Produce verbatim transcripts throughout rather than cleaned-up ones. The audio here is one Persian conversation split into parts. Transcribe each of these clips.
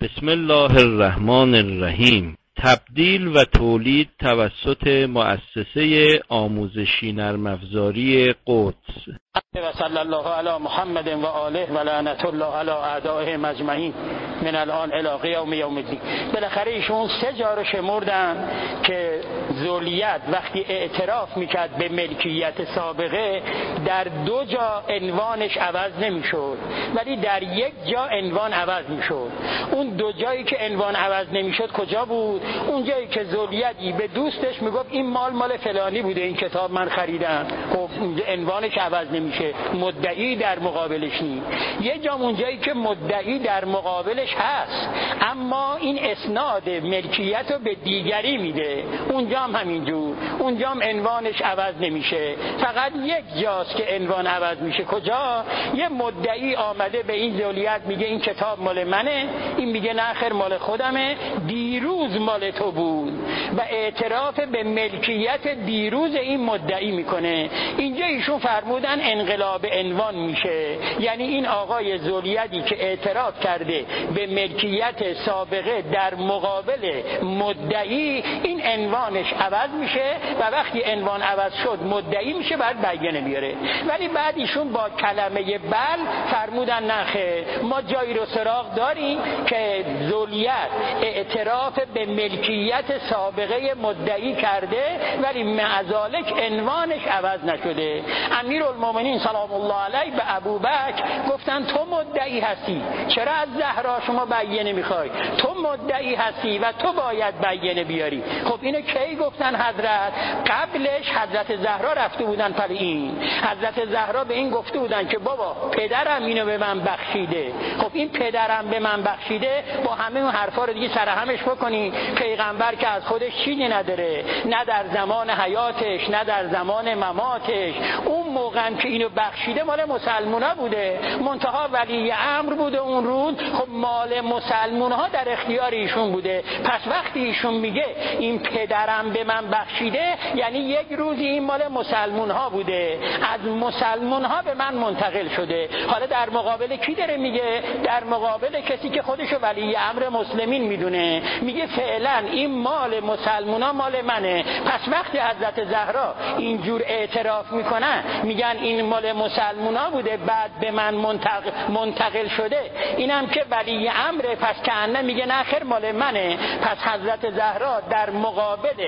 بسم الله الرحمن الرحیم. تبدیل و تولید توسط مؤسسه آموزشی نرم افزاری قدس. و صلی الله علی محمد و آله و لعنت الله علی اعدائهم اجمعین من الان الی قیام یوم الدین. بالاخره ایشون سه جا رو شمردن که ذولیت وقتی اعتراف میکرد به ملکیت سابقه در دو جا عنوانش عوض نمیشد، ولی در یک جا عنوان عوض میشد. اون دو جایی که عنوان عوض نمیشد کجا بود؟ اون جایی که ذولیتی به دوستش میگفت این مال مال فلانی بوده، این کتاب من خریدم، خب عنوانش عوض نمیشه، مدعی در مقابلش نیست. یه جا اون جایی که مدعی در مقابلش هست اما این اسناد ملکیت رو به دیگری میده، اونجا هم همینجور، اونجا هم عنوانش عوض نمیشه. فقط یک جاست که عنوان عوض میشه. کجا؟ یه مدعی آمده به این ذولیت میگه این کتاب مال منه، این میگه نه خیر مال خودمه، دیروز مال تو بود و اعتراف به ملکیت دیروز این مدعی میکنه. اینجا ایشون فرمودن انقلاب عنوان میشه، یعنی این آقای ذولیتی که اعتراف کرده به ملکیت سابقه در مقابل مدعی، این عنوانش عوض میشه و وقتی عنوان عوض شد مدعی میشه، بعد بیانه بیاره. ولی بعد ایشون با کلمه بل فرمودن نخیر، ما جایی رو سراغ داریم که ذولیت اعتراف به ملکیت سابقه مدعی کرده ولی معذالک عنوانش عوض نشده. امیرالمومنین سلام الله علیه به ابوبکر گفتن تو مدعی هستی، چرا از زهرا شما بیانه میخوای؟ تو مدعی هستی و تو باید بیانه بیاری. خب اینو کی گفتن حضرت؟ قبلش حضرت زهرا رفته بودن پر این، حضرت زهرا به این گفته بودن که بابا پدرم اینو به من بخشیده. خب این پدرم به من بخشیده با همه اون حرفا رو دیگه سرهمش بکنی. پیغمبر که از خودش چیزی نداره، نه در زمان حیاتش نه در زمان مماتش. اون موقع که اینو بخشیده مال مسلمونا بوده، منتها ولی امر بوده اون روز، خب مال مسلمونا در اختیار ایشون بوده. پس وقتی ایشون میگه این پدرم به من بخشیده، یعنی یک روزی این مال مسلمونا بوده، از مسلمونا به من منتقل شده. حالا در مقابل کی داره میگه؟ در مقابل کسی که خودشو ولی امر مسلمین میدونه، میگه فعلا این مال مسلمونا مال منه. پس وقتی حضرت زهرا اینجور اعتراف میکنن میگن این مال مسلمونا بوده بعد به من منتقل, منتقل شده، اینم که ولی امره، پس کنه میگه نه خیر مال منه. پس حضرت زهرا در مقابل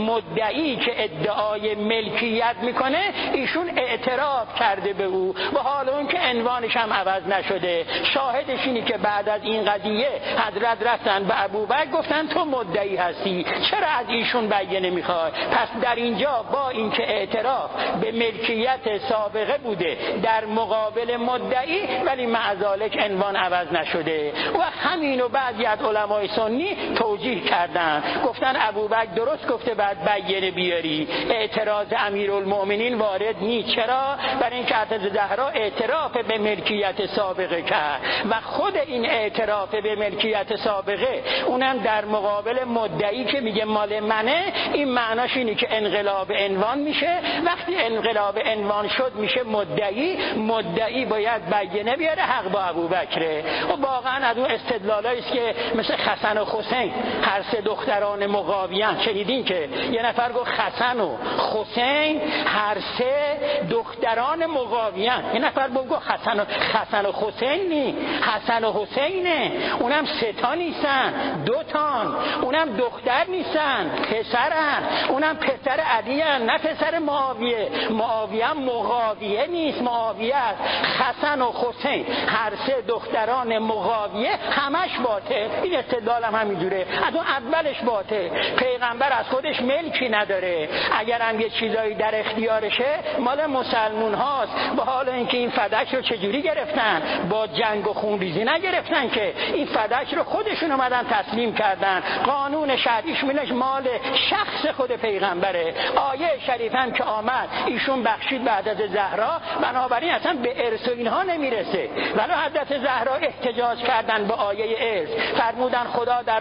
مدعی که ادعای ملکیت میکنه ایشون اعتراف کرده به او و حالا اون که عنوانش هم عوض نشده. شاهدش اینی که بعد از این قضیه حضرت رفتن به ابوبکر گفتن تو مدعی هستی، چرا از ایشون بیانه میخوای؟ پس در اینجا با اینکه اعتراف به ملکیت سابقه بوده در مقابل مدعی ولی معذالک عنوان عوض نشده. و همینو بعضی از علمای سنی توجیه کردن، گفتن ابوبکر درست گفته بعد بیانه بیاری، اعتراض امیرالمومنین وارد نیست. چرا؟ برای اینکه حضرت زهرا اعتراف به ملکیت سابقه کرد و خود این اعتراف به ملکیت سابقه اونم در مقابل مدعی که میگه مال منه، این معناش اینه که انقلاب عنوان میشه. وقتی انقلاب عنوان شد میشه مدعی، مدعی باید بیانه بیاره، حق با ابوبکره. و واقعا از اون استدلالایی است که مثل حسن و حسین هر سه دختران مقاویان، شنیدین که یه نفر گفت حسن و حسین هر سه دختران مقاویان، یه نفر گفت حسن و حسن و حسین نی، حسن و حسینه، اونم سه تا نیستن، دو تان، اونم دختر نیستن، پسرن، اونم پسر علی هن، نه پسر معاویه. معاویه هم مقاویه نیست، معاویه است. حسن و حسین هر سه دختران مقاویه همش باطل. این استدلال هم همینجوره، از اون اولش باطل. پیغمبر از خودش ملکی نداره، اگر هم یه چیزایی در اختیارشه مال مسلمون هاست. با حال اینکه این فدک رو چجوری گرفتن؟ با جنگ و خونریزی نگرفتن که، این فدک رو خودشون اومدن تسلیم کردن. قانون شرعیش میلش مال شخص خود پیغمبره. آیه شریف هم که آمد ایشون بخشید بعد از زهرا، بنابراین اصلا به ارث و اینها نمیرسه. ولی حضرت زهرا احتجاج کردن به آیه ارث، فرمودن خدا در قرآن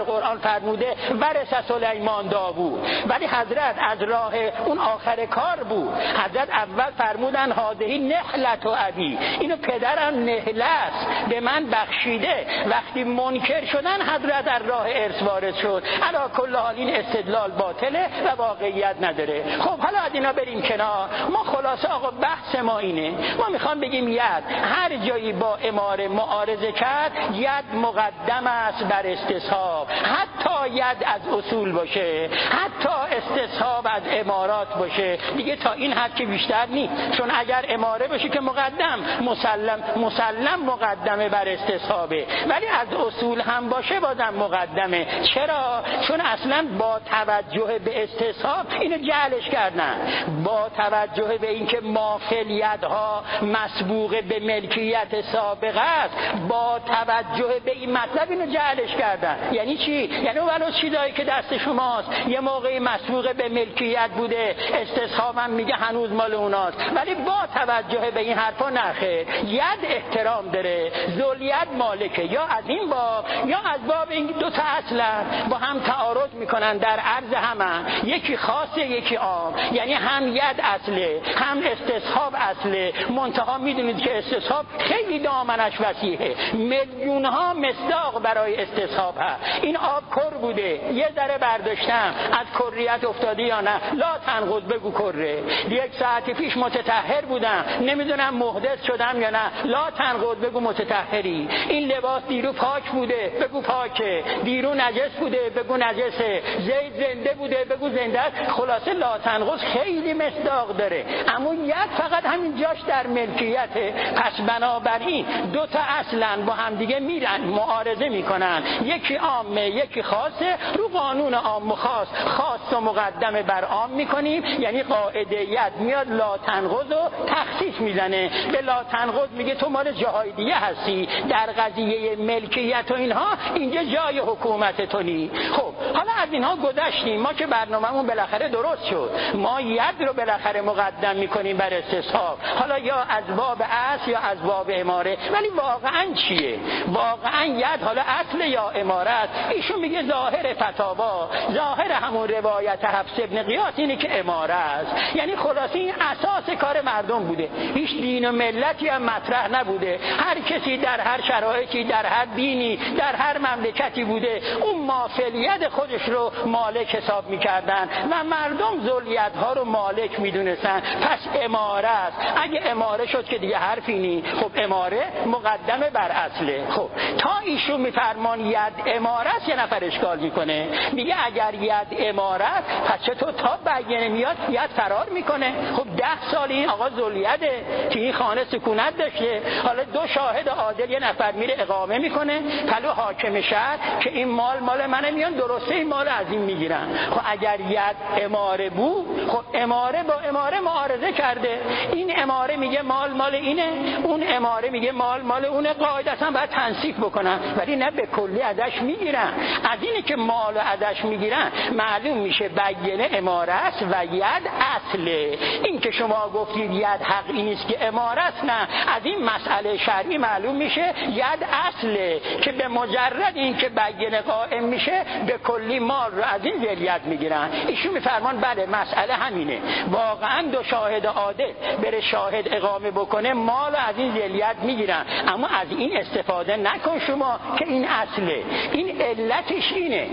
فرموده ورث سلیمان داوود، ولی حضرت از راه اون آخر کار بود. حضرت اول فرمودن هادهی نحلت و ابی، اینو پدرم نهله است به من بخشیده. وقتی منکر شدن حضرت در راه ارث وارد شد. علی کل حال این استدلال باطله و واقعیت نداره. خب حالا از اینا بریم کنار. ما خلاصه آقا بحث ما اینه، ما میخوام بگیم ید هر جایی با اماره معارضه کرد ید مقدم است بر استصحاب، حتی ید از اصول باشه، حتی استصحاب از امارات باشه دیگه، تا این حد که بیشتر نیست. چون اگر اماره باشه که مقدم مسلم مسلم مقدمه بر استصحابه، ولی از اصول هم باشه بازم مقدمه. چرا؟ چون اصلا با توجه به استصحاب اینو جعلش کردن، با توجه به اینکه مافل یدها مسبوق به ملکیت سابقه است، با توجه به این مطلب اینو جعلش کردن. یعنی چی؟ یعنی ولو چیزایی که دست شماست یه موقعی مسبوق به ملکیت بوده، استصحاب هم میگه هنوز مال اوناست، ولی با توجه به این حرفا نخیر، ید احترام داره، ذوالید مالکه. یا از این باب یا از باب این دو تا اصلا با هم تعارض میکنن، در عرض همن، یکی خاصه یکی عام. یعنی هم ید اصله هم استصحاب اصله، منتها میدونید که استصحاب خیلی دامنش وسیعه، میلیون ها مصداق برای استصحاب هست. این آب کر بوده یه ذره برداشتم از کریت افتاده یا نه، لا تنقض بگو کره. یک ساعت پیش متطهر بودم نمیدونم محدث شدم یا نه، لا تنقض بگو متطهری. این لباس دیرو پاک بوده بگو پاکه، دیرو نجس بوده بگو نجسه، زید زنده بوده بگو زنده است. خلاصه لا تنقض خیلی مصداق داره، اما ید فقط همین جاش در ملکیته. پس بنابراین دو تا اصلا با هم دیگه میرن معارضه میکنن، یکی عامه یکی خاصه. رو قانون عام و خاص خاص و مقدمه بر عام میکنیم، یعنی قاعده ید میاد لا تنقض و تخصیص میزنه. به لا تنقض میگه تو مال جاهای دیگه هستی، در قضیه ملکیت و اینها اینجا جای حکومت تو نی. خب حالا از اینها گذشتیم، ما که برنامه‌مون بالاخره درست شد، ما ید رو بالاخره مقدم میکنیم بر استصحاب، حالا یا از باب اصل یا از باب اماره. ولی واقعا چیه؟ واقعا ید حالا اصل یا امارت؟ ایشون میگه ظاهر فتاوا، ظاهر همون روایت حفص ابن قیاس اینه که اماره است. یعنی خلاصه این اساس کار مردم بوده، هیچ دین و ملتی هم مطرح نبوده، هر کسی در هر شرایطی در هر دینی در هر مملکتی بوده اون مافلیت خودش رو مالک حساب میکردن و مردم ذولیت‌ها رو مالک میدونستن. پس اماره است. اگه اماره شد که دیگه حرفی نی. خب اماره مقدمه بر اصله. خب تا ایشون میفرمان ید اماره است، یه نفر اشکال میکنه، میگه اگر ید اماره است پس چطور تا بیانه میاد ید فرار میکنه؟ خب ده سال این آقا ذولیته که این خانه سکونت داشته، حالا دو شاهد عادل یه نفر میره اقامه میکنه پلو حاکم شهر که این مال مال منه، میان درسته این مال از این میگیرن. خب اگر ید اماره بود، خب اماره با اماره معارضه کرده، این اماره میگه مال مال اینه، اون اماره میگه مال مال اونه، قاعدتا باید تنصیف بکنن، ولی نه به کلی ازش میگیرن. از اینه که مال ازش میگیرن معلوم میشه بیانه اماره است و ید اصله. این که شما گفتید ید حقی نیست که اماره است، نه، از این مسئله شرعی معلوم میشه ید اصله که به مجرد این که بیانه قائم میشه به کلی مال رو از این ذلیت میگیرن. ایشون میفرمان بله مسئله همینه، واقعا دو شاهد عادل بره شاهد اقامه بکنه مال از این ذلیت میگیرن، اما از این استفاده نکن شما که این اصله. این علتش اینه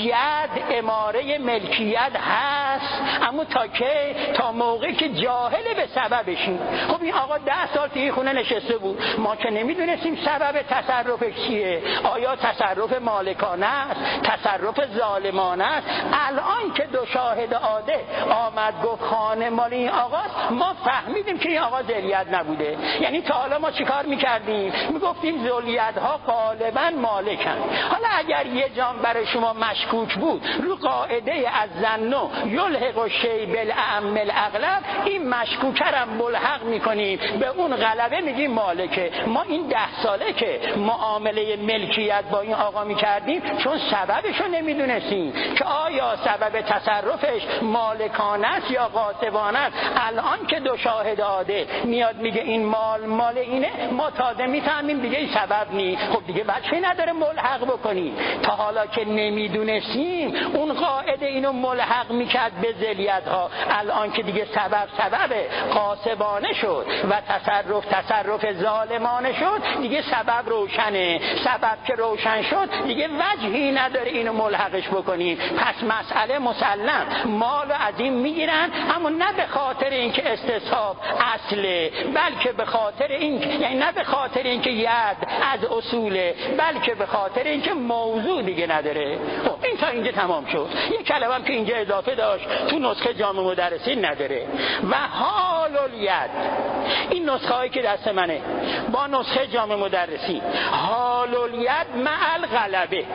ید اماره ملکیت هست، اما تا که تا موقعی که جاهل به سببشین. خب این آقا ده سال توی خونه نشسته بود، ما که نمیدونستیم سبب تصرفش چیه، آیا تصرف مالکانه است، تصرف ظالمانه است. الان که دو شاهد عادل آمد گفت خانه مال این آقاست، ما فهمیدیم که این آقا ذلیت نبوده. یعنی تا حالا ما چیکار میکردیم؟ میگفتیم ذلیت ها غالبا مالکن. حالا اگر یه جان برای شما مشکوک بود رو قاعده از ظنو یلحق الشیء بالاعم الاغلب، این مشکوکرم ملحق میکنیم به اون غلبه میگیم مالکه. ما این ده ساله که معامله ملکیت با این آقا میکردیم چون سببشو نمیدونستیم، میدونستیم که آیا سبب تصرفش مالکانه است یا غاصبانه است. الان که دو شاهد عادل میاد میگه این مال مال اینه، ما تازه میفهمیم دیگه این سبب نی. خب دیگه بچه نداره ملحق بکنیم. تا حالا که نمیدونستیم اون قاعده اینو ملحق میکرد به ذلیت ها. الان که دیگه سبب سبب غاصبانه شد و تصرف تصرف ظالمانه شد، دیگه سبب روشنه. سبب که روشن شد دیگه وجهی نداره اینو ملحقش بکنیم. پس مسئله مسلم، مال از این میگیرن، اما نه به خاطر اینکه استصحاب اصله، بلکه به خاطر این، یعنی نه به خاطر اینکه ید از اصوله، بلکه به خاطر اینکه موضوع دیگه نداره. خب این تا اینجا تمام شد. یک کلمه هم که اینجا اضافه داشت تو نسخه جامع مدرسین نداره. و حال الید، این نسخه هایی که دست منه با نسخه جامع مدرسین، حال الید مع الغلبه.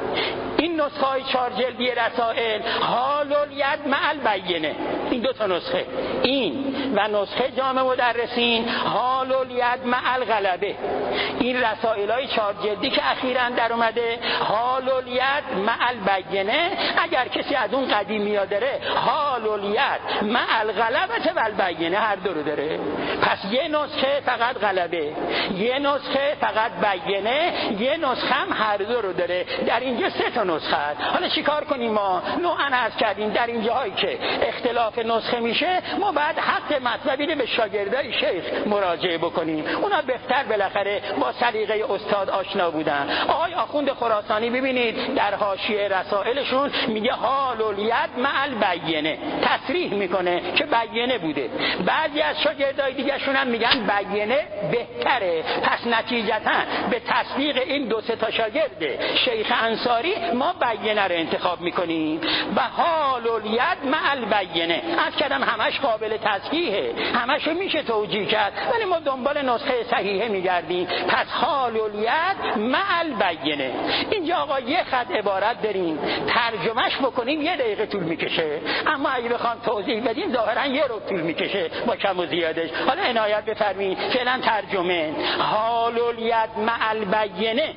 این نسخه های چهار جلدی رسائل حال الید مع البینه، این دو تا نسخه، این و نسخه جامع مدرسین حال الید مع الغلبه. این رسائل های چهار جلدی که اخیراً در اومده حال الید مع البینه. اگر کسی از اون قدیمی ها داره حال الید مع الغلبه و البینه هر دو رو داره. پس یه نسخه فقط غلبه، یه نسخه فقط بینه، یه نسخه هم هر دو رو داره. در اینجا سه تا نسخه هست. حالا چیکار کنیم؟ ما نوعاً عرض کردیم در این جاهایی که اختلاف نسخه میشه ما بعد حق مطلبی رو به شاگردای شیخ مراجعه بکنیم. اونا بهتر بالاخره با سلیقه استاد آشنا بودن. آقای آخوند خراسانی ببینید در حاشیه رسائلشون میگه حال الید مع البینه، تصریح میکنه که بینه بوده. بعضی از شاگردای دیگه شون هم میگن بینه بهتره. پس نتیجتا به تصدیق این دو سه تا شاگرد شیخ انصاری ما بینه رو انتخاب میکنیم. و حال الید مع البینه از کردم همش قابل تصحیحه، همش میشه توجیه کرد، ولی ما دنبال نسخه صحیحه میگردیم. پس حال الید مع البینه. اینجا آقا یه خط عبارت داریم، ترجمهش بکنیم یه دقیقه طول میکشه، اما اگه بخوام توضیح بدیم ظاهرا یه رو طول میکشه با کم و زیادش. حالا عنایت بفرمایید فعلا ترجمه. حال الید مع البینه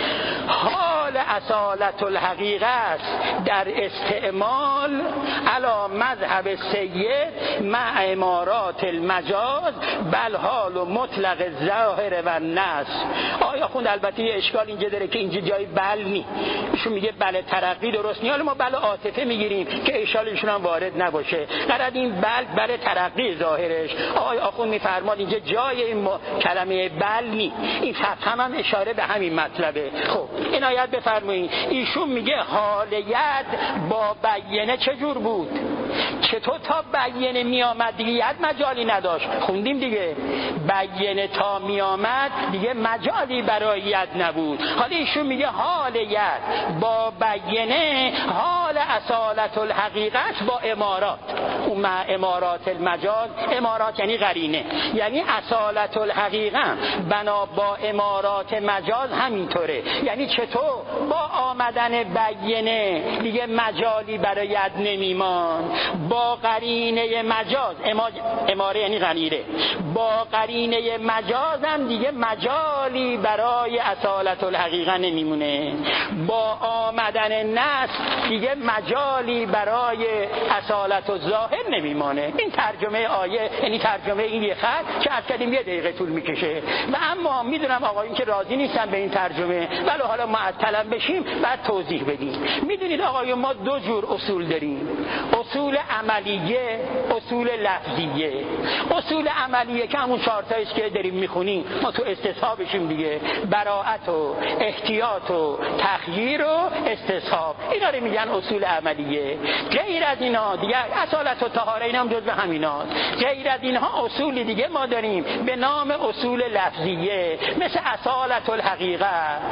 حال اصالت الحقیقه است در استعمال علی مذهب سید مع امارات المجاز بل حال و مطلق ظاهر و نص. آیا خوند البته یه اشکال اینجا داره که اینجا جای بل نی، ایشون میگه بل ترقی درست نی، حالا ما بل عاطفه میگیریم که اشکال ایشون هم وارد نباشه. قرار این بل بل ترقی ظاهرش. آقای آخوند میفرماد اینجا جای این کلمه بل نی، این فتح هم, هم اشاره به همین مطلبه. خب عنایت بفرمایید. ایشون میگه حال ید با بینه چجور بود؟ چطور تا بینه می آمد دیگه ید مجالی نداشت؟ خوندیم دیگه بینه تا می آمد دیگه مجالی برای ید نبود. حالا ایشون میگه حال ید با بینه حال اصالت الحقیقت با امارات، اون مع امارات المجاز. امارات یعنی قرینه، یعنی اصالت الحقیقه بنا با امارات مجاز همینطوره. یعنی چطور با آمدن بینه دیگه مجالی برای ید نمیمان، با قرینه مجاز، اماره یعنی قرینه، با قرینه مجاز هم دیگه مجالی برای اصالت الحقیقه نمیمونه، با آمدن نص دیگه مجالی برای اصالت الظاهر نمیمانه. این ترجمه آیه، یعنی ترجمه این یه خط که از کردیم یه دقیقه طول میکشه. و اما میدونم آقایون که راضی نیستن به این ترجمه، ولی حالا معطلم بشیم بعد توضیح بدیم. میدونید آقایون ما دو جور اصول داریم، اصول عملیه، اصول لفظیه. اصول عملیه که همون چهار تاییش که داریم میخونیم، ما تو استصحابشیم دیگه، براءت و احتیاط و تخییر و استصحاب، اینا رو میگن اصول عملیه. غیر از اینا دیگه اصالت و طهاره اینا هم جزو همیناست. غیر از اینها اصول دیگه ما داریم به نام اصول لفظیه، مثل اصالت الحقیقه،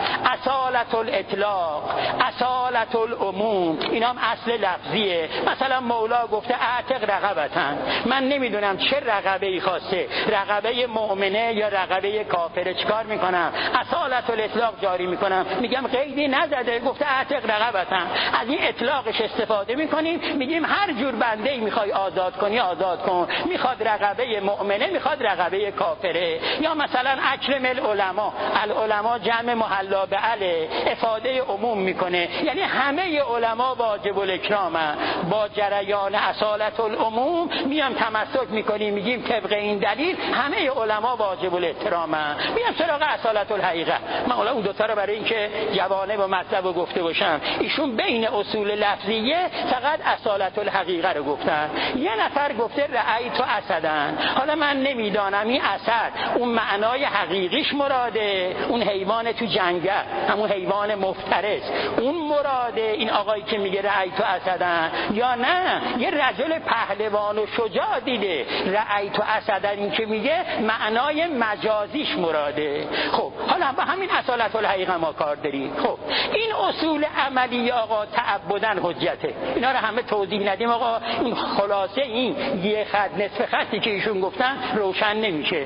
اصالت الاطلاق، اصالت العموم، اینا هم اصل لفظیه. مثلا مولا گفته اعتق رقبتن، من نمیدونم چه رقبه ای خواسته، رقبه مؤمنه یا رقبه کافره، چیکار میکنم؟ اصالت الاطلاق جاری میکنم، میگم قیدی نزده، گفته اعتق رقبتن، از این اطلاقش استفاده میکنیم، میگیم هر جور بنده ای میخوای آزاد کنی آزاد کن، میخواد رقبه مؤمنه میخواد رقبه کافره. یا مثلا اکرم العلماء، العلماء جمع محلا به ال، افاده عموم میکنه، یعنی همه علما واجب الاکرامن. با جریان اصالت العموم میام تمسک میکنیم، میگیم طبق این دلیل همه علما واجب الاحترامن. میام سراغ اصالت الحقیقه. من حالا اون دو تا رو برای اینکه جوانب و مطلب رو گفته باشم، ایشون بین اصول لفظیه فقط اصالت الحقیقه رو گفتن. یه نفر گفته رأیت اسدن. حالا من نمیدانم این اسد اون معنای حقیقیش مراده، اون حیوان تو جنگل، همون حیوان مفترس، اون مراده این آقایی که میگه رأیت اسدن، یا نه یه رجل پهلوان و شجاع دیده رأیت اسدن این که میگه معنای مجازیش مراده. خب حالا با همین اصالت الحقیقه ما کار داریم. خب این اصول عملی آقا تعبدن حجته. اینا رو همه توضیح ندیم آقا، این خلاصه این یه خط نصف خطی که ایشون گفتن روشن نمیشه.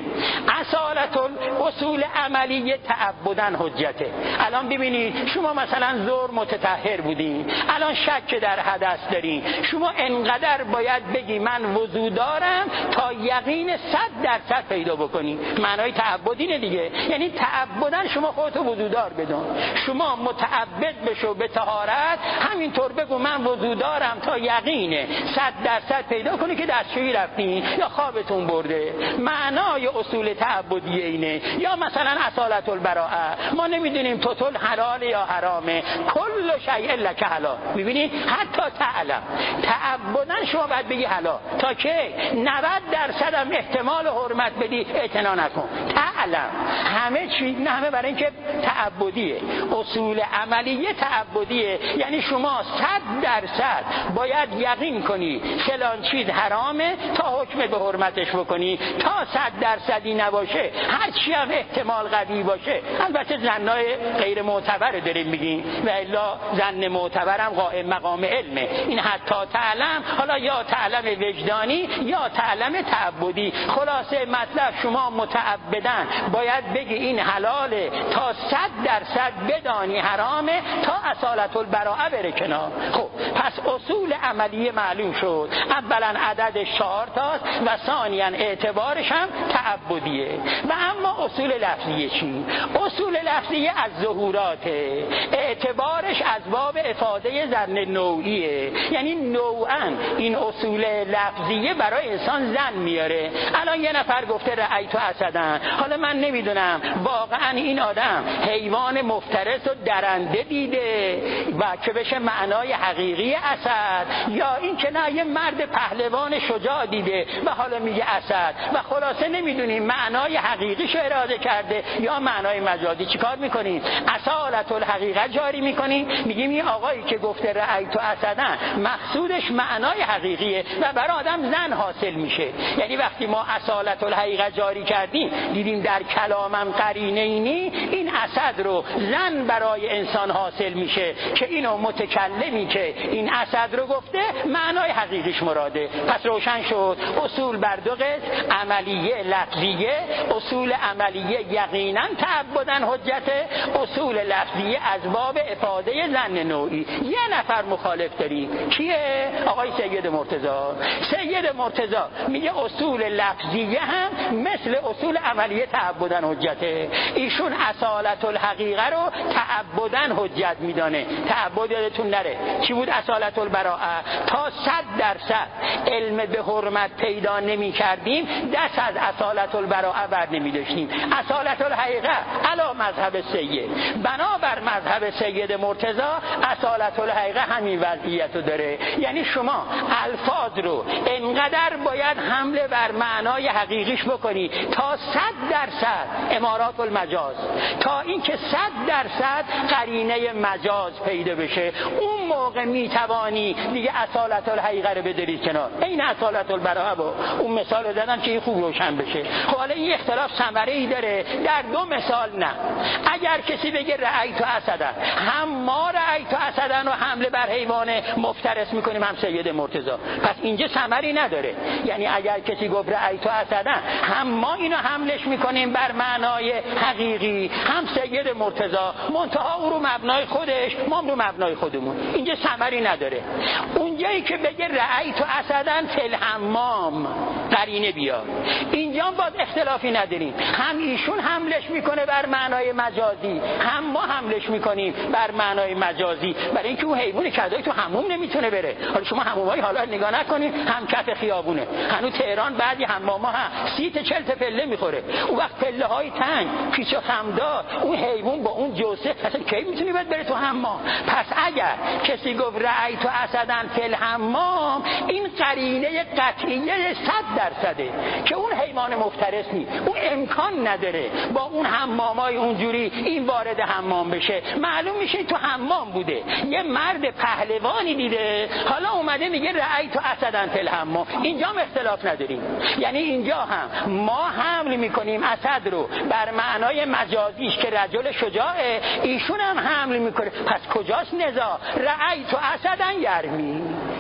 اصالت اصول عملی تعبدن حجته. الان ببینید شما مثلا ظهر متطهر بودین، الان شک در حدث دارین، شما انقدر باید بگی من وضو دارم تا یقین صد درصد پیدا بکنی. معنای تعبدینه دیگه، یعنی تعبدن شما خودتو وضو دار بدون، شما متعبد بشو به طهارت، همینطور بگو من وضو دارم تا یقین صد درصد پیدا کنی که دستشویی رفتین یا خوابتون برده. معنای اصول تعبدی اینه. یا مثلا اصالت البراءه، ما نمیدونیم توتل حلال یا حرامه، کل شیء لک حلال. میبینی حتی تعلم تعبدن شما باید بگی حلال تا که نود درصد هم احتمال حرمت بدی اعتنا نکن. تعلم همه چی، نه همه برای اینکه تعبدیه. اصول عملیه تعبدیه، یعنی شما صد درصد باید یقین کنی فلان چیز حرامه تا حکم به حرمتش بکنی. تا صد درصدی نباشه، هر چی هم احتمال قوی باشه، البته ظنای غیر معتبر داریم میگیم و الا ظن معتبرم قائم مقام علمه. این حتی تعلم، حالا یا تعلم وجدانی یا تعلم تعبدی. خلاصه مطلب شما متعبدن باید بگی این حلاله تا صد درصد بدانی حرامه تا اصالت البراءه بره کنار. خب پس اصول عملی معلوم شد. اولا عدد چهار تاست و ثانیا اعتبارش هم تعبدیه. و اما اصول لفظیه چی؟ اصول لفظیه از ظهوراته، اعتبارش از باب افاده ظن نوعیه، یعنی نوعا این اصول لفظیه برای انسان ظن میاره. الان یه نفر گفته رأیت اسدن، حالا من نمیدونم واقعا این آدم حیوان مفترس و درنده دیده و که بشه معنای حقیقی اسد، یا این که نه یه مرد پهلوان شجاع دیده و حالا میگه اسد، و خلاصه نمیدونیم معنای حقیقیشو اراده کرده یا معنای مجازی. چیکار میکنیم؟ اصالت الحقیقه جاری میکنیم، میگیم این آقایی که گفته رأیت اسدن مقصودش معنای حقیقیه و برای آدم زن حاصل میشه. یعنی وقتی ما اصالت الحقیقه جاری کردیم دیدیم در کلامم قرینه اینی این اسد رو زن برای انسان حاصل میشه که اینو متکلمی که این اسد رو گفته معنای حقیقیش مراده. پس روشن شد اصول بر دو قسم، عملیه لفظیه. اصول عملیه یقینا تعبدن حجته، اصول لفظیه از باب افاده ظن نوعی. یه نفر مخالف داریم، کیه؟ آقای سید مرتضی. سید مرتضی میگه اصول لفظیه هم مثل اصول عملیه تعبدن حجته. ایشون اصالت الحقیقه رو تعبدن حجت میدانه. تعبد یادتون نره چی بود؟ اصالت البراءه. تا صد درصد علم به حرمت پیدا نمی کردیم دست از اصالت البراءه بر نمی داشتیم. اصالت الحقیقه علا مذهب سید، بنابر مذهب سید مرتضی اصالت الحقیقه همین وضعیت رو داره. یعنی شما الفاظ رو انقدر باید حمله بر معنای حقیقیش بکنی تا صد درصد امارات المجاز، تا اینکه صد درصد قرینه مجاز پیدا بشه، اون موقع میتوانی دیگه اصالت الحقیقه رو بداری کنار. این اصالت البراءه با اون مثال دادم که این خوب روشن بشه. خب حالا این اختلاف ثمره ای داره. در دو مثال نه. اگر کسی بگه رأیت اسدن، هم ما رأیت اسدن و حمله بر حیوان مفترس میکنیم، هم سید مرتضی، پس اینجا ثمری نداره. یعنی اگر کسی گفت رأیت اسدن، هم ما اینو حملش میکنیم بر معنای حقیقی، هم سید مرتضی، منتها او رو مبنای مبنای خودش، ما رو مبنای خودمون. اینجا ثمری نداره. اونجایی که بگه رأیت اسدن فی الحمام قرینه بیار، اینجا باز اختلافی نداریم. هم ایشون حملش میکنه بر معنای مجازی، هم ما حملش میکنیم بر معنای مجازی، برای اینکه اون حیوان کدایی تو حموم نمیتونه بره. حالا شما حمومای حالا نگاه نکنید، هم کف خیابونه. هنوز تهران بعضی حماما ها سی تا چهل تا پله میخوره. اون وقت پله های تنگ، پیچ و خمدار، اون حیوان با اون جوسه اصلا کی میتونی بد بره تو حمام؟ پس اگر کسی گفت رأیت اسدن فی الحمام، این قرینه قطعیه صد درصده که اون حیوان مفترس نیست. اون امکان نداره با اون حمامای اونجوری این وارد حمام بشه. معلوم میشه تو حمام بوده، یه مرد پهلوانی دیده، حالا اومده میگه رأیت اسدن فی الحمام. اینجا هم اختلاف نداریم. یعنی اینجا هم ما حمل میکنیم اسد رو بر معنای مجازیش که رجل شجاعه، ایشون هم حمل میکنه. پس کجاست نزاع؟ رأیت اسدن یرمی.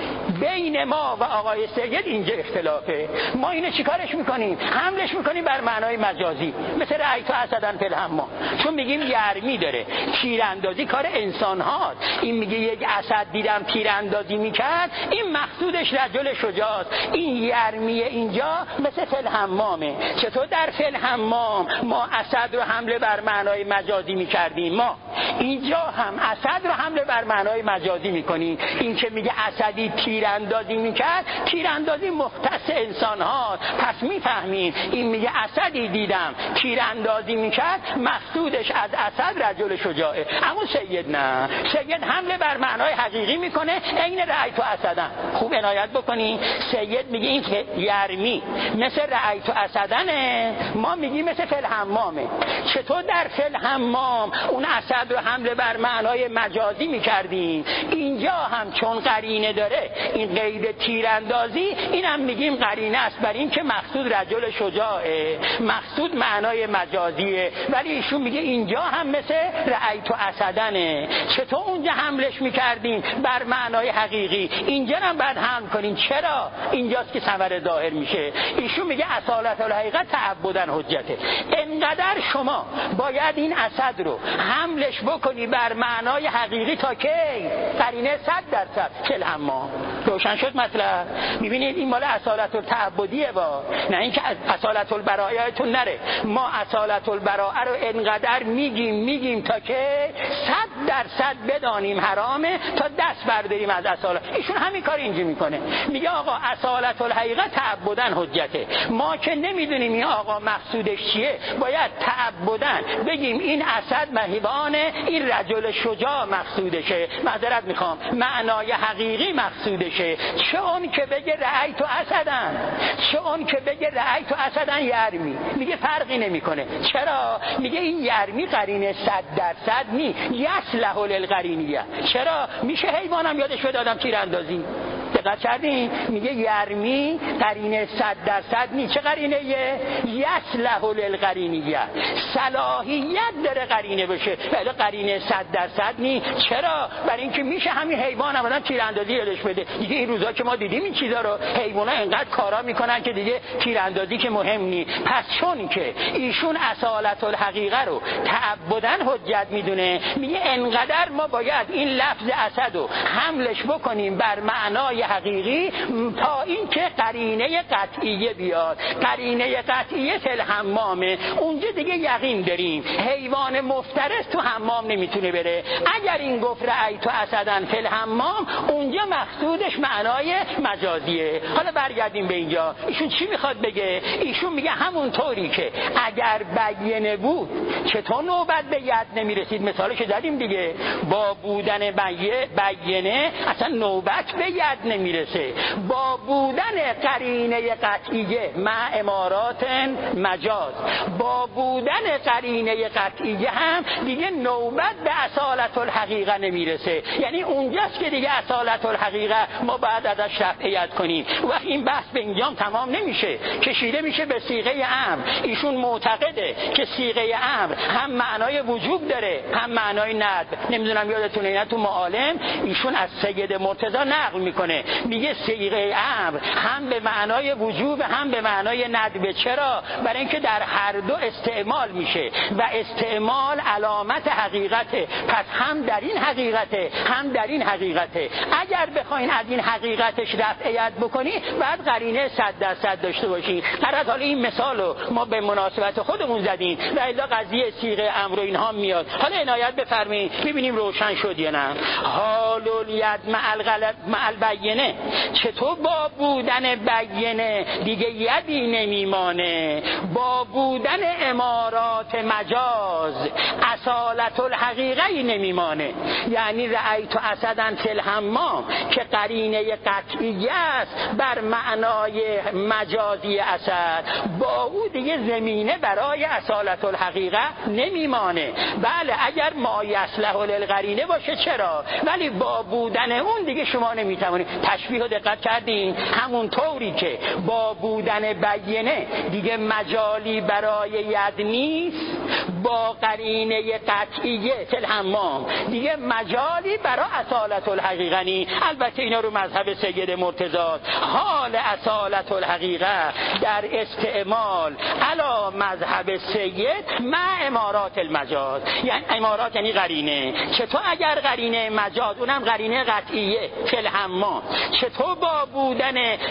بین ما و آقای سید اینجا اختلافه. ما اینو چیکارش میکنیم؟ حملش میکنیم بر معنای مجازی، مثل رأیت اسدن فی الحمام، چون میگیم یرمی داره. تیراندازی کار انسان هاست. این میگه یک اسد دیدم تیراندازی میکرد، این مقصودش رجل شجاعت. این یرمی اینجا مثل فی الحمامه. چطور در فی الحمام ما اسد رو حمله بر معنای مجازی میکردیم، ما اینجا هم اسد رو حمله بر معنای مجازی میکنیم. این که میگه اسدی تیراندازی میکرد، تیراندازی مختص انسان ها. پس میفهمیم این میگه اسدی دیدم تیراندازی میکرد، مقصودش از اسد رجل شجاعه. اما سید نه، سید حمله بر معنای حقیقی میکنه، عین رأیت اسدن. خوب عنایت بکنین، سید میگه این که یرمی مثل رأیت اسدنه، ما میگیم مثل فی الحمامه. چطور در فی الحمام اون اسد رو حمله بر معنای مجازی میکردیم، اینجا هم چون قرینه داره این قید تیراندازی، اینم میگیم قرینه است بر این که مقصود رجل شجاعه، مقصود معنای مجازیه. ولی ایشون میگه اینجا هم مثل رأیت اسدنه. چطور اونجا حملش میکردیم بر معنای حقیقی، اینجا هم بعد حمل کنین. چرا؟ اینجاست که ثمر ظاهر میشه. ایشون میگه اصالت الحقیقت تعبدن حجته. انقدر شما باید این اسد رو حملش بکنی بر معنای حقیقی تا کی؟ قرینه صد درصد فی الحمام. روشن شد مطلب؟ میبینید این مال اصالت التعبدیه با، نه اینکه اصالت البراءتون نره. ما اصالت البراءه رو انقدر میگیم میگیم تا که صد درصد بدانیم حرامه تا دست برداریم از اصالت. ایشون همین کار اینجا میکنه، میگه آقا اصالت الحقیقه تعبدن حجته. ما که نمیدونیم این آقا مقصودش چیه، باید تعبدن بگیم این اسد مهیبانه، این رجل شجاع مقصودشه. معذرت میخوام، معنای حقیقی مقصودشه. چه اون که بگه رأیت اسدن، چه اون که بگه رأیت اسدن یرمی، میگه فرقی نمیکنه. چرا؟ میگه این یرمی قرینه صد درصد نی، یصلح للقرینیه. چرا؟ میشه حیوانم یادش بده آدم تیراندازی. دقت کردین؟ میگه یرمی قرینه صد درصد نی. چه قرینه یه؟ یصلح للقرینیه، صلاحیت داره قرینه بشه، ولی قرینه صد درصد نی. چرا؟ برای اینکه میشه همین حیوان هم آدم تیراندازی یادش بده. دیگه این روزا که ما دیدیم این چیزا رو، حیونا انقدر کارا میکنن که دیگه تیراندازی که مهم نی. پس چون که ایشون اصالت الحقیقه رو تعبدن حجت میدونه، میگه انقدر ما باید این لفظ اسد رو حملش بکنیم بر معنای حقیقی تا این که قرینه قطعیه بیاد. قرینه قطعیه فی الحمامه. اونجا دیگه یقین داریم حیوان مفترس تو حمام نمیتونه بره. اگر این گفت رأیت اسدن فی الحمام، اونجا مقصودش معنای مجازیه. حالا برگردیم به اینجا، ایشون چی میخواد بگه؟ ایشون میگه همون طوری که اگر بیینه بود چطور نوبت به ید نمیرسید. مثالش دادیم دیگه، با بودن بیینه اصلا نوبت به ید نمیرسه. با بودن قرینه قطعیه مع امارات مجاز، با بودن قرینه قطعیه هم دیگه نوبت به اصالت الحقیقه نمیرسه. یعنی اونجاست که دیگه اصالت الحقیقه ما باید ازش رفعیت کنیم. وقت این بحث به اینجام تمام نمیشه، کشیده میشه به صیغه امر. ایشون معتقده که صیغه امر هم معنای وجوب داره هم معنای ندب. نمیدونم یادتونه نه تو معالم ایشون از سید مرتضی نقل میکنه میکنه، میگه صیغه امر هم به معنای وجوب هم به معنای ندب. چرا؟ برای اینکه در هر دو استعمال میشه و استعمال علامت حقیقته. پس هم در این حقیقته هم در این حقیقته. اگر بخواین از این حقیقتش رفعیت بکنی بعد قرینه صد درصد داشته باشی. قرار حالا این مثالو ما به مناسبت خودمون زدیم و الا قضیه صیغه امر و اینها میاد. حالا عنایت بفرمایید ببینیم روشن شد یا نه. حال الید مع الغلط مع البینه، چطور با بودن بینه دیگه یدی نمیمانه، با بودن امارات مجاز اصالت الحقیقه نمیمانه. یعنی رأیت اسدن فی الحمام که قرینه قطعی است بر معنای مجازی اسد، با او دیگه زمینه برای اصالت الحقیقه نمیمانه. بله اگر ما یصلح للقرینه باشه چرا، ولی با بودن اون دیگه شما نمیتونید. تشبیه رو دقت کردین؟ همون طوری که با بودن بینه دیگه مجالی برای ید نیست، با قرینه قطعیه فی الحمام دیگه مجالی برای اصالت الحقیقه نیست. البته اینا رو مذهب سید مرتضی. حال اصالت الحقیقه در استعمال علا مذهب سید مع امارات المجاز، یعنی امارات یعنی قرینه. چطور اگر قرینه مجاز اونم قرینه قطعیه فی الحمام، چطور با بودن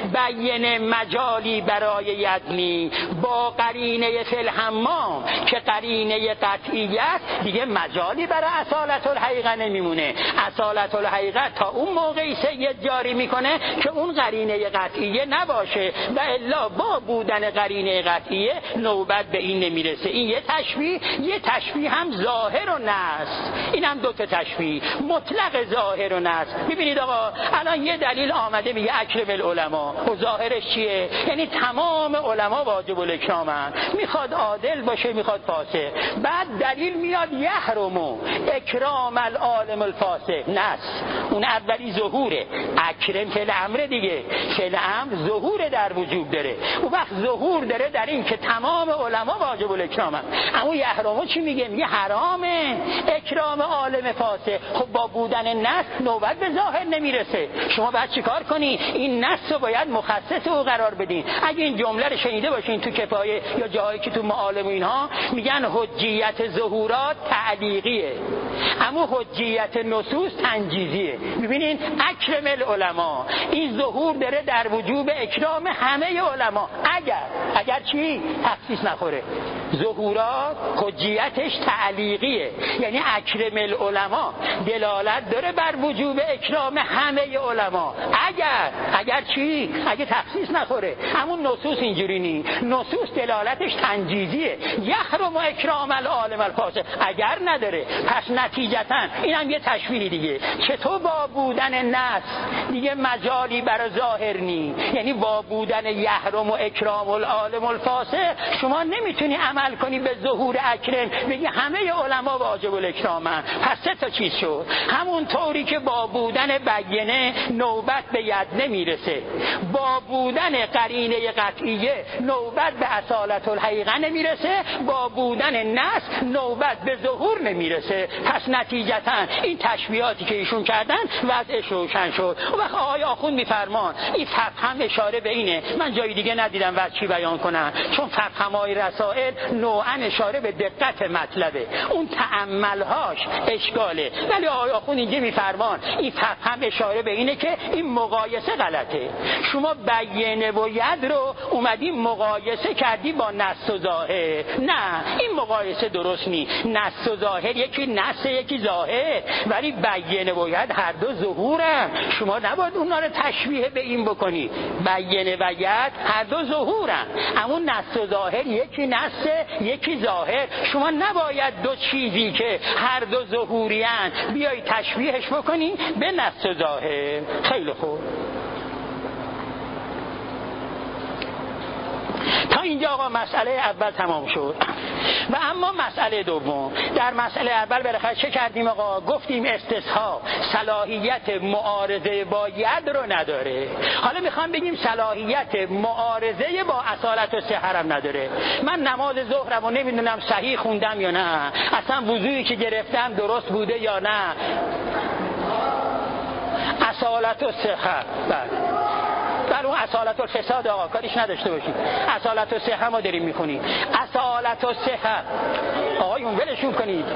بینه مجالی برای یدنی، با قرینه فی الحمام که قرینه قطعیه دیگه مجالی برای اصالت الحقیقه نمیمونه. اصالت الحقیقه تا اون موقعی سید جاری میکنه که اون قرینه قطعیه نباشه و الا با بودن قرینه قطعیه نوبت به این نمیرسه. این یه تشبیه. یه تشبیه هم ظاهر و نص، این هم دو تا تشبیه، مطلق ظاهر و نص. ببینید آقا الان یه دلیل آمده میگه اکرم العلماء و ظاهرش چیه؟ یعنی تمام علما واجب الاکرامن، میخواد عادل باشه میخواد فاسق. بعد دلیل میاد یحرم اکرام العالم الفاسق، نص اون اولی ظهوره، اکرم فعل امر دیگه، فعل امر ظهور در وجوب داره. اون وقت ظهور داره در این که تمام علما واجب الاکرامن. اما یحرم چی میگه؟ میگه حرامه اکرام عالم فاسق. خب با بودن نص نوبت به ظاهر نمیرسه. شما باید چیکار کنی؟ این نص رو باید مخصص او قرار بدین. اگه این جمله رو شنیده باشین تو کفایه یا جایی که تو معالم و اینها میگن حجیت ظهورات تعلیقیه اما حجیت نصوص تنجیزیه. ببینین اکرم العلماء، این ظهور داره در وجوب اکرام همه علما. اگر اگر چی؟ تخصیص نخوره. ظهورات حجیتش تعلیقیه، یعنی اکرم العلماء دلالت داره بر وجوب اکرام همه علما. اگر اگر چی؟ اگه تخصیص نخوره. همون نصوص اینجوری نی. نصوص دلالتش تنجیزیه، یحرم اکرام العالم الفاسق. اگر نداره پس نتیجتا اینم یه تشبیه دیگه. چطور با بودن نص دیگه مجالی برای ظاهر نی، یعنی با بودن یحرم و اکرام العالم الفاسق شما نمیتونی عمل کنی به ظهور اکرم بگی همه علما واجب الاکرامن. پس سه تا چیز شد. همون طوری که با بودن بینه نوبت به ید نمیرسه، با بودن قرینه قطعیه نوبت به اصالت الحقیقه نمیرسه، با بودن نص نوبت به ظهور نمیرسه. پس نتیجتا این تشبیهاتی که ایشون کردن وضعش روشن شد. و وقت آقای آخوند میفرمان این فقهم اشاره به اینه. من جای دیگه ندیدم وضع چی بیان کنن، چون فقهمای رسائل نوعا اشاره به دقت مطلبه، اون تأملهاش اشکاله. ولی آقای آخوند اینجا میفرمان این فقهم اشاره به اینه که این مقایسه غلطه. شما بینه و ید رو اومدی مقایسه کردی با نص و ظاهر. نه، این مقایسه درست نی. نص و ظاهر یکی نص یکی ظاهر، ولی بینه و ید هر دو ظهورن. شما نباید اونا رو تشبیه به این بکنی. بینه و ید هر دو ظهورن، اما نص و ظاهر یکی نص یکی ظاهر. شما نباید دو چیزی که هر دو ظهوریان بیای تشبیهش بکنی به نص و ظاهر. خیلی خوب. تا اینجا آقا مسئله اول تمام شد. و اما مسئله دوم، در مسئله اول بالاخره چه کردیم آقا؟ گفتیم استصحاب صلاحیت معارضه با ید رو نداره. حالا میخوام بگیم صلاحیت معارضه با اصالت و صحرم نداره. من نماز ظهرم رو نمیدونم صحیح خوندم یا نه، اصلا وضوئی که گرفتم درست بوده یا نه، اصالت و صحه. بله بله اون اصالت و فساد آقا کاریش نداشته باشید. اصالت و صحه ما داریم میخونیم. اصالت و صحه آقایون ولشون کنید.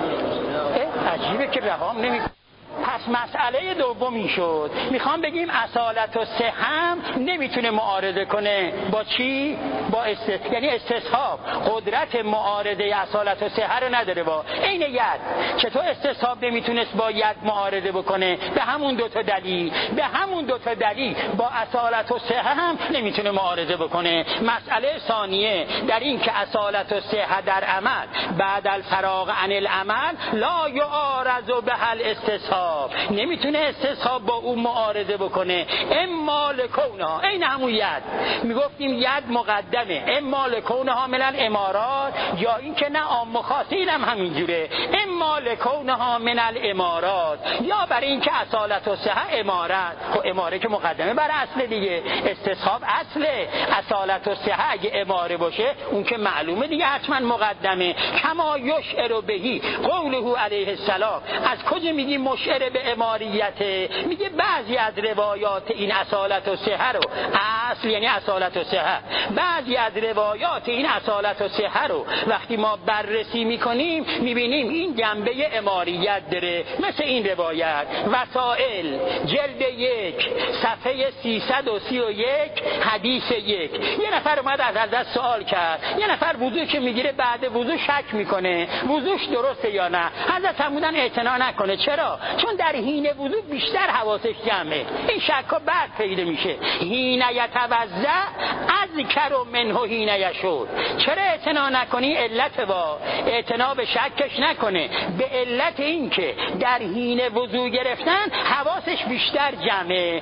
عجیبه که رهام نمیکنید. پس مسئله دومی شد میخوام بگیم اصالت و صحه هم نمیتونه معارضه کنه با چی؟ با است... یعنی استصحاب قدرت معارضه اصالت و صحه رو نداره. با این ید چطور استصحاب نمیتونست با ید معارضه بکنه؟ به همون دوتا دلیل به همون دوتا دلیل با اصالت و صحه هم نمیتونه معارضه بکنه. مسئله ثانیه در این که اصالت و صحه در عمل بعد الفراغ عن العمل لا یعارض به الاستصحاب، نمیتونه استصحاب با اون معارضه بکنه. اما لکونها این همون ید میگفتیم ید مقدمه، اما لکونها من الامارات، یا این که نه عام و خاص اینم همینجوره، اما لکونها من الامارات، یا برای این که اصالت و صحه امارت. خب اماره که مقدمه بر اصل دیگه، استصحاب اصله، اصالت و صحه اگه اماره باشه اون که معلومه دیگه حتما مقدمه. کما یشعر بهی قوله علیه السلام. از کجا میگی مشعر به اماریته؟ میگه بعضی از روایات این اصالت و صحه رو، اصل یعنی اصالت و صحه، بعضی از روایات این اصالت و صحه رو وقتی ما بررسی میکنیم میبینیم این جنبه اماریت داره. مثل این روایت وسائل جلد یک صفحه سیصد و سی و یک حدیث یک. یه نفر اومد از حضرت سوال کرد، یه نفر وضو که میگیره بعد وضو شک میکنه وضوش درسته یا نه. حضرت فرمودن اعتنا نکنه. چرا؟ چون در حین وضو بیشتر حواسش جمعه، این شکا بعد پیدا میشه. حین یتوضا اذکر منه حین یشور. چرا اعتنا نکنی؟ علت با اعتنا به شکش نکنه، به علت این که در حین وضو گرفتن حواسش بیشتر جمعه،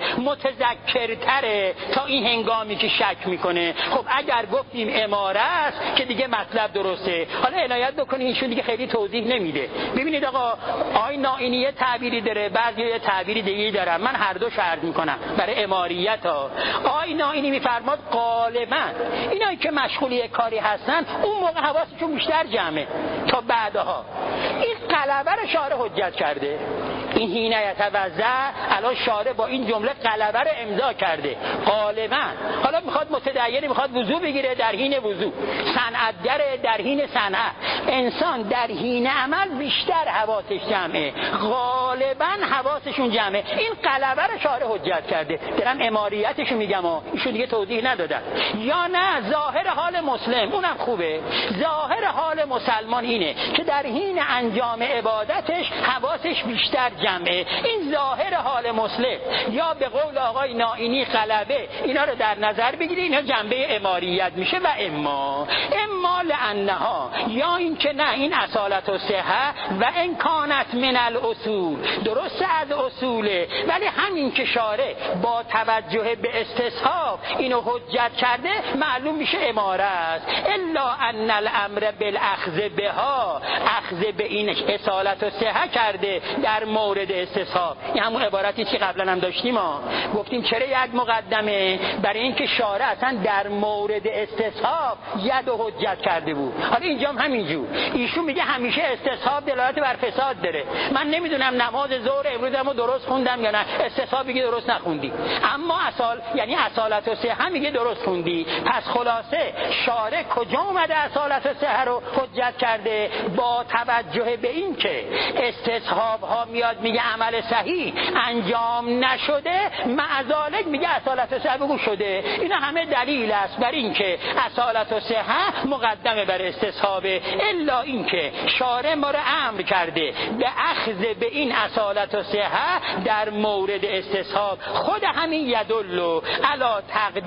متذکرتره تا این هنگامی که شک میکنه. خب اگر گفتیم اماره است که دیگه مطلب درسته. حالا عنایت بکنید ایشون دیگه خیلی توضیح نمیده. ببینید آقا آی نائینی یه تعبیری داره، بعضی یه تعبیری دیگه دارن، من هر دو عرض میکنم برای اماریت ها. آی نائینی میفرماد غالبا اینایی که مشغولی کاری هستن اون موقع حواسشون بیشتر جمعه تا بعدها. این غلبه رو شارع حجت کرده. این حین یتوضا الان شارع با این جمله غلبه رو امضا کرده غالبا. حالا میخواد متدین میخواد وضو بگیره در حین وضو، صنعتگر در حین صنعت، انسان در حین عمل بیشتر حواسش جمعه، غالبا حواسشون جمعه. این غلبه رو شارع حجت کرده. دارم اماریتشو میگم ها، ایشون دیگه توضیح ندادن. یا نه ظاهر حال مسلم اونم خوبه. ظاهر حال مسلمان اینه که در حین انجام عبادتش حواسش بیشتر جمعه. این ظاهر حال مسلم. یا به قول آقای نائینی غلبه اینا رو در نظر بگیرید، اینا جنبه اماریت میشه. و اما اما لانها، یا این که نه این اصالت و صحه و امکانت من الاصول، درست از اصوله، ولی همین که شارع با توجه به استصحاب اینو حجت کرده معلوم میشه اماره است. الا ان الامر بالاخذ بها، اخذ به این اصالت و صحه کرده در مورد استصحاب. این همون عبارتی که قبلا هم داشتیم ما گفتیم چرا ید مقدمه؟ برای اینکه شارع اصلا در مورد استصحاب ید و حجت کرده بود. حالا اینجا هم همینجور ایشون میگه همیشه استصحاب دلالت بر فساد داره. من نمیدونم نماز ظهر امروزمو درست خوندم یا نه، استصحاب میگه درست نخوندی، اما اصال یعنی اصالت و صحه میگه درست خوندی. پس خلاصه شارع کجا اومده اصالت و صحه رو حجت کرده؟ با توجه به این که استصحاب ها میاد میگه عمل صحیح انجام نشده، معذالک میگه اصالت و صحه بگو شده. اینا همه دلیل است بر این که اصالت و صحه مقدمه بر استصحابه. الا این که شارع ما رو امر کرده به اخذ به این اصالت و صحه در مورد استصحاب. خود همین یدلو علی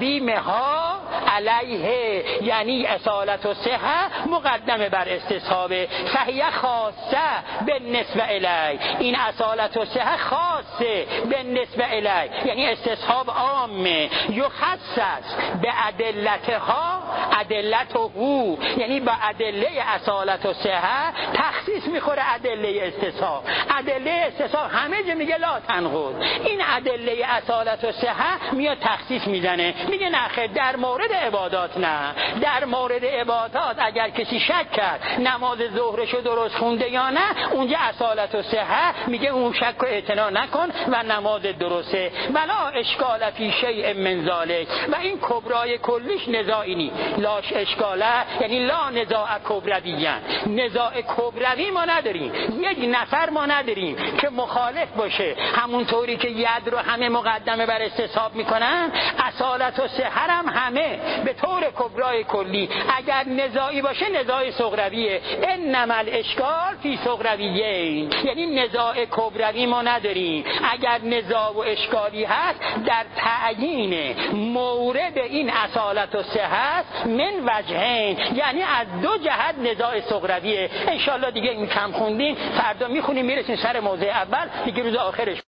تقدیمها علیه، یعنی اصالت و صحه مقدمه بر استصحاب. صحیح خاصه به نسبه الی، این اصالت و صحه خاصه به نسبه الی، یعنی استصحاب عامه. یخصص به ادلتها ادلت او، یعنی با ادله اصالت و صحت تخصیص میخوره ادله استصحاب. ادله استصحاب همه جا میگه لا تنقض، این ادله اصالت و صحت میاد تخصیص میزنه، میگه نه خیر در مورد عبادات نه، در مورد عبادات اگر کسی شک کرد نماز ظهرشو درست خونده یا نه، اونجا اصالت و صحت میگه اون شک و اعتنا نکن و نماز درسته. ولا اشکال فی شیء من ذلک، و این کبرای کلیش نزاعی نی، لاش اشکاله یعنی لا نزاع کبرویان، نزاع کبروی ما نداریم، یک نفر ما نداریم که مخالف باشه. همونطوری که ید رو همه مقدمه بر استصحاب میکنن، اصالت و صحت هم همه به طور کبرای کلی اگر نزاعی باشه نزاع صغرویه. انما الاشکال فی صغرویین، یعنی نزاع کبروی ما نداریم. اگر نزاع و اشکالی هست در تعیین مورد این اصالت و صحت من وجهین، یعنی از دو جهت نزاع صغرویه. انشالله دیگه این کم خوندیم، فردا میخونیم میرسیم سر موضوع اول دیگه، روز آخرش